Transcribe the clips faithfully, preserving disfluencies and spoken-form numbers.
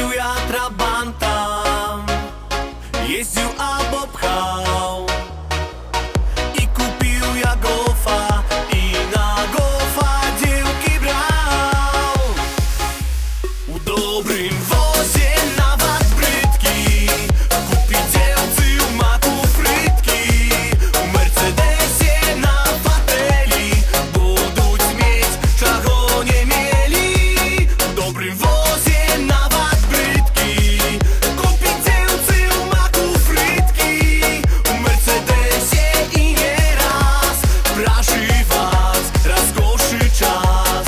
Kupił ja trabanta, jeździł albo pchał. I kupił ja golfa i na golfa dziełki brał. U dobrym wozie nawet brytki kupi dziełcy u maku frytki. U Mercedesie na fateli buduć mieć, czego nie mieli. U dobrym wozie nawet brytki kupi dziełcy u maku frytki. U Mercedesie i nie raz praży was rozkoszy czas.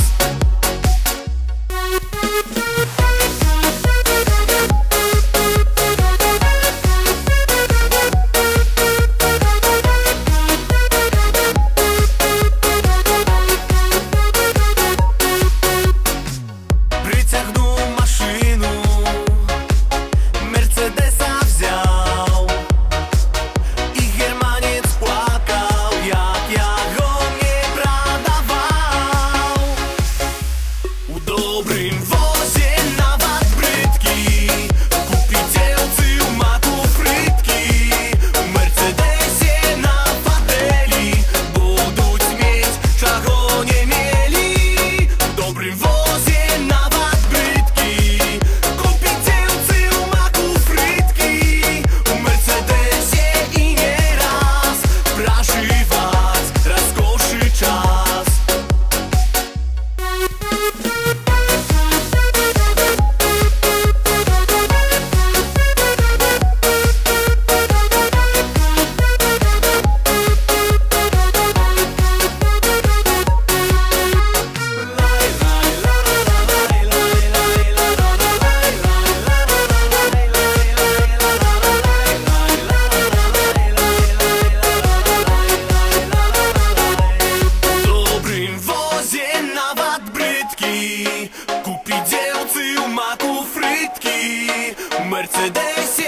Wyciągnął maszynu, Mercedesa wziął. I Germaniec płakał, jak ja go nie pradawał. U dobrym wozie nawet brytki kupi dziełcy u maku frytki. U Mercedesie na fateli buduć mieć, czego nie mieli. U dobrym wozie nawet brytki kupi dziełcy u maku frytki. U Mercedesie i nie raz praży was rozkoszy czas. W dobrym wozie nawet brytki kupi dziełcy u maku frytki. U Mercedesie